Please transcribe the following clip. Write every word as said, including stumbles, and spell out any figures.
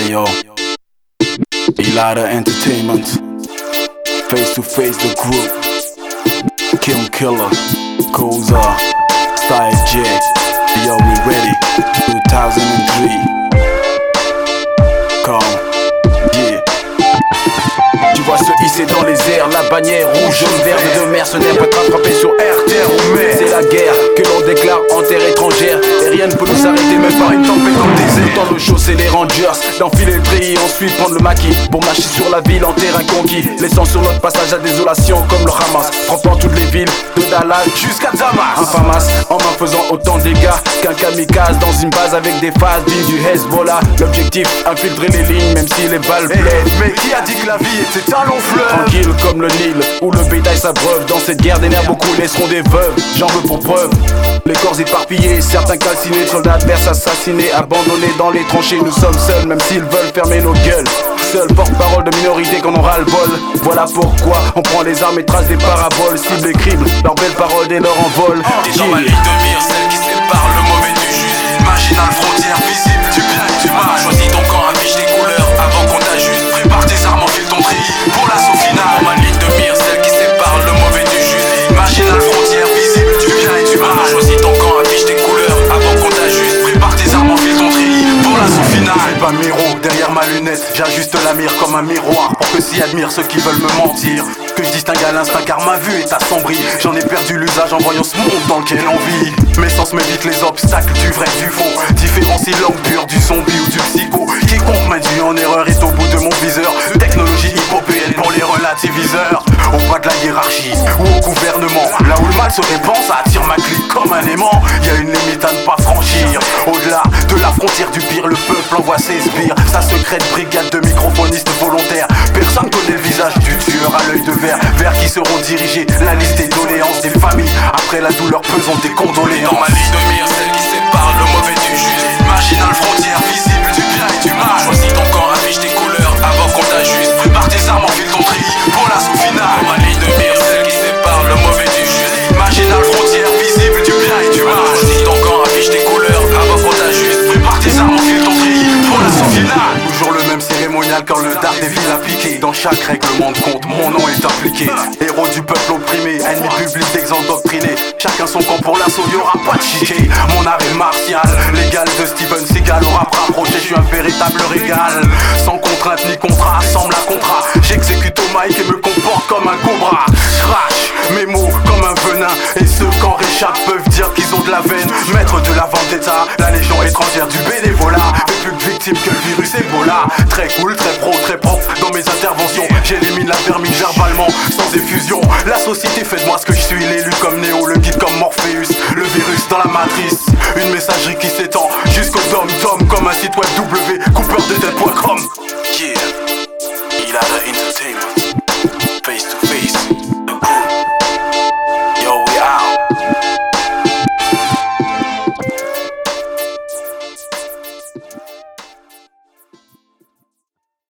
Ayo, Ilada Entertainment, Face to Face the Group, Kim Killer, Koza, Style J. Yo, we ready, two thousand three. Come, yeah. Tu vois se hisser dans les airs, la bannière rouge, jaune, vert de mercenaires peut attraper sur R T R ou mer. C'est la guerre que l'on déclare en terre étrangère, et rien ne peut nous arrêter, même pas une tempête dans le désert. Dans le show c'est les Rangers, d'enfiler le treillis, ensuite prendre le maquis pour marcher sur la ville en terrain conquis, laissant sur notre passage la désolation comme le Hamas, frappant toutes les villes de Dallas jusqu'à Damas. Un Famas en main faisant autant de dégâts qu'un kamikaze dans une base avec des phases dignes du Hezbollah. L'objectif, infiltrer les lignes même si les balles pleuvent. Hey, mais qui a dit que la vie était un long fleuve? Tranquille comme le Nil, où le bétail s'abreuve. Dans cette guerre des nerfs, beaucoup laisseront des veuves. J'en veux pour preuve les corps éparpillés, certains calcinés, soldats adverses assassinés, abandonnés dans les tranchées. Nous sommes seuls, même s'ils veulent fermer nos gueules. Seul porte-parole de minorité qu'on aura le bol. Voilà pourquoi on prend les armes et trace des paraboles. Cible et crible, leurs belles paroles et leur envol. T'es dans ma ligne de mire, celle qui sépare le mauvais du juste. Marginal, frontière visible du bien et du mal. Choisis ton camp, affiche tes couleurs avant qu'on t'ajuste. Prépare tes armes, enfile ton tri pour l'assaut final. Dans ma ligne de mire, celle qui sépare le mauvais du juste. Marginal, frontière visible du bien et du mal. Choisis ton camp, affiche tes couleurs avant qu'on t'ajuste. Prépare tes armes, enfile ton tri pour l'assaut final. Je fais pas miro derrière ma lunette, j'ajuste la mire comme un miroir pour que s'y admirent ceux qui veulent me mentir. Que je distingue à l'instinct car ma vue est assombrie. J'en ai perdu l'usage en voyant ce monde dans lequel on vit. Mes sens m'évitent les obstacles du vrai du faux. Différencie l'homme pur du zombie ou du psycho. Quiconque m'induit en erreur est au bout de mon viseur. Technologie hypopéenne pour les relativiseurs. Au bas de la hiérarchie ou au gouvernement, là où le mal se répand, ça attire ma clique comme un aimant. Y'a une limite à ne pas franchir. Au-delà de la frontière du pire, le peuple envoie ses sbires. Sa secrète brigade de microphonistes volontaires. Personne connaît le visage du tueur à l'œil de verre, vers qui seront dirigées la liste des doléances des familles. Après la douleur pesante des condoléances. Dans ma ligne de mire, celle qui sépare le mauvais du juste. Marginal, frontière visible du bien et du mal. Choisis ton camp, affiche tes couleurs avant qu'on t'ajuste. Prépare tes armes, enfile ton tri pour l'assaut final. Dans ma ligne de mire, celle qui sépare le mauvais du juste. Marginal, frontière visible du bien et du mal. Choisis ton camp, affiche tes couleurs avant qu'on t'ajuste. Prépare tes armes, enfile ton tri pour l'assaut final. Toujours le même cérémonial quand le dard des villes a piqué. Dans chaque règlement de compte, mon nom est impliqué. Héros du peuple opprimé, ennemi public d'exendoctriné. Chacun son camp pour l'assaut, y'aura pas de chiquet. Mon art est martial, l'égal de Steven Seagal. Au rap rapproché, je suis un véritable régal. Sans contrainte ni contrat, sans la contrat. J'exécute au mic et me comporte comme un cobra. Crash mes mots comme un venin. Et ceux qu'en réchappent peuvent dire qu'ils ont de la veine. Maître de la vendetta, la légion étrangère du bénévolat. Et plus de victimes que le virus Ebola. Très cool, très pro, très propre dans mes interventions. J'élimine la vermine verbalement, sans effusion. La société fait de moi ce que je suis, l'élu comme Néo, le guide comme Morpheus. Le virus dans la matrice, une messagerie qui s'étend jusqu'au dom-tom comme un site web w cooper de dead point com. Yeah, Ilada Entertainment, Face to Face.